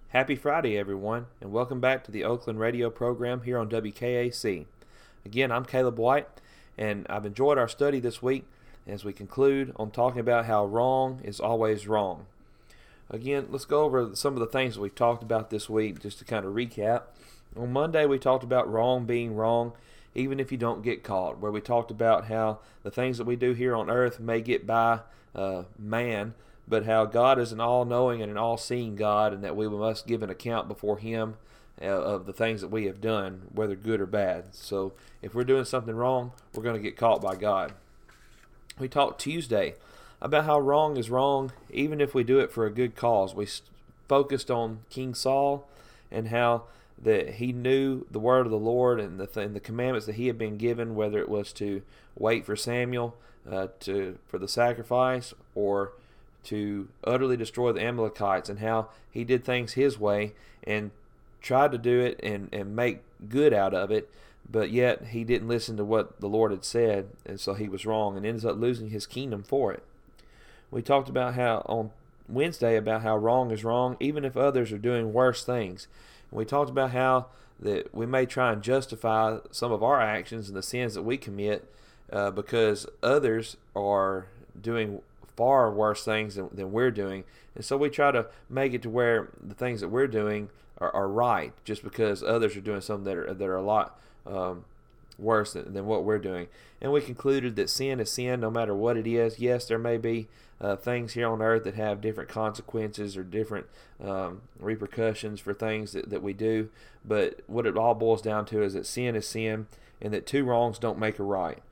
Happy Friday, everyone, and welcome back to the Oakland radio program here on WKAC. Again, I'm Caleb White, and I've enjoyed our study this week as we conclude on talking about how wrong is always wrong. Again, let's go over some of the things that we've talked about this week just to kind of recap. On Monday, we talked about wrong being wrong, even if you don't get caught, where we talked about how the things that we do here on earth may get by man, but how God is an all-knowing and an all-seeing God, and that we must give an account before Him of the things that we have done, whether good or bad. So if we're doing something wrong, we're going to get caught by God. We talked Tuesday about how wrong is wrong, even if we do it for a good cause. We focused on King Saul and how that he knew the word of the Lord and the commandments that he had been given, whether it was to wait for Samuel for the sacrifice or to utterly destroy the Amalekites, and how he did things his way and tried to do it and make good out of it, but yet he didn't listen to what the Lord had said, and so he was wrong and ended up losing his kingdom for it. We talked about how on Wednesday about how wrong is wrong even if others are doing worse things. And we talked about how that we may try and justify some of our actions and the sins that we commit because others are doing far worse things than we're doing, and so we try to make it to where the things that we're doing are right, just because others are doing something that are a lot worse than what we're doing. And we concluded that sin is sin, no matter what it is. Yes, there may be things here on earth that have different consequences or different repercussions for things that we do, but what it all boils down to is sin, and that two wrongs don't make a right.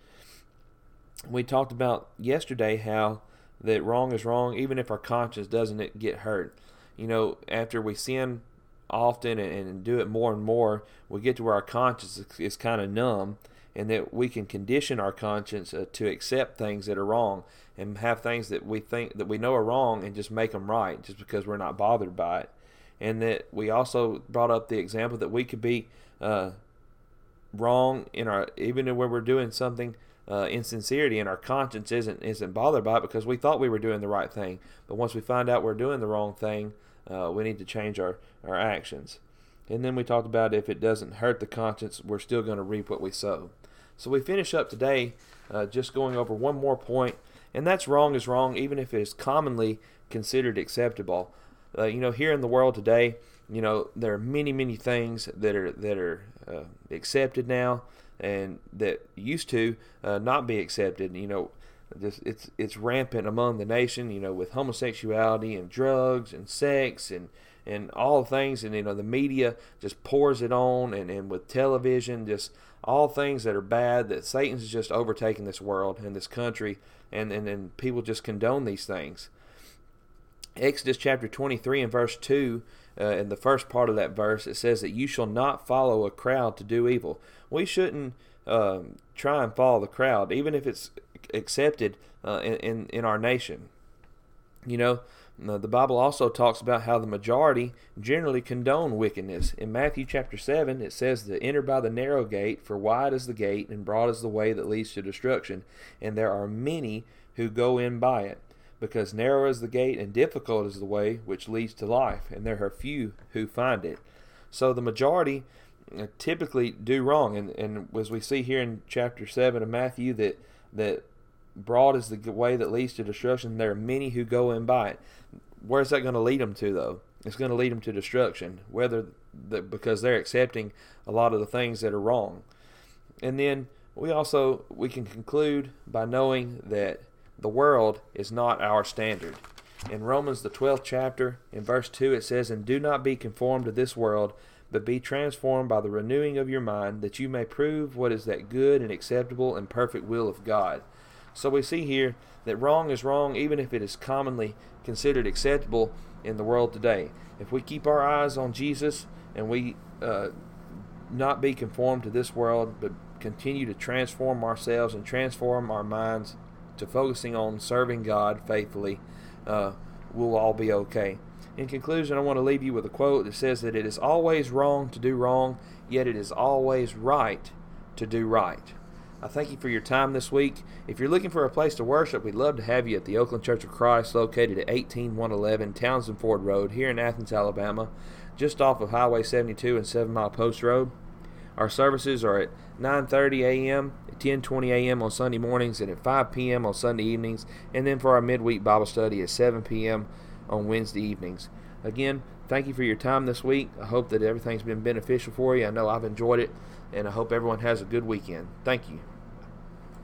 We talked about yesterday how that wrong is wrong even if our conscience doesn't get hurt. You know, after we sin often and do it more and more, we get to where our conscience is kind of numb, and that we can condition our conscience to accept things that are wrong and have things that we think that we know are wrong and just make them right just because we're not bothered by it. And that we also brought up the example that we could be wrong even when we're doing something in sincerity, and our conscience isn't bothered by it because we thought we were doing the right thing. But once we find out we're doing the wrong thing, we need to change our actions. And then we talked about if it doesn't hurt the conscience, we're still going to reap what we sow. So we finish up today just going over one more point, and that's wrong is wrong even if it is commonly considered acceptable. Here in the world today, there are many things that are accepted now, and that used to not be accepted. It's rampant among the nation, with homosexuality and drugs and sex and all the things, and the media just pours it on, and with television, just all things that are bad, that Satan's just overtaken this world and this country, and people just condone these things. Exodus chapter 23 and verse 2, in the first part of that verse, it says that you shall not follow a crowd to do evil. We shouldn't try and follow the crowd, even if it's accepted in our nation. The Bible also talks about how the majority generally condone wickedness. In Matthew chapter 7, it says to enter by the narrow gate, for wide is the gate and broad is the way that leads to destruction, and there are many who go in by it. Because narrow is the gate and difficult is the way which leads to life, and there are few who find it. So the majority typically do wrong, and as we see here in chapter 7 of Matthew, that broad is the way that leads to destruction. There are many who go in by it. Where's that going to lead them to, though? It's going to lead them to destruction, because they're accepting a lot of the things that are wrong. And then we can conclude by knowing that the world is not our standard. In Romans the 12th chapter, in verse 2, it says, and do not be conformed to this world, but be transformed by the renewing of your mind, that you may prove what is that good and acceptable and perfect will of God. So we see here that wrong is wrong even if it is commonly considered acceptable in the world today. If we keep our eyes on Jesus and we not be conformed to this world, but continue to transform ourselves and transform our minds to focusing on serving God faithfully, we'll all be okay. In conclusion, I want to leave you with a quote that says that it is always wrong to do wrong, yet it is always right to do right. I thank you for your time this week. If you're looking for a place to worship, we'd love to have you at the Oakland Church of Christ, located at 18111 Townsend Ford Road here in Athens, Alabama, just off of Highway 72 and 7 Mile Post Road. Our services are at 9:30 a.m., at 10:20 a.m. on Sunday mornings, and at 5 p.m. on Sunday evenings, and then for our midweek Bible study at 7 p.m. on Wednesday evenings. Again, thank you for your time this week. I hope that everything's been beneficial for you. I know I've enjoyed it, and I hope everyone has a good weekend. Thank you.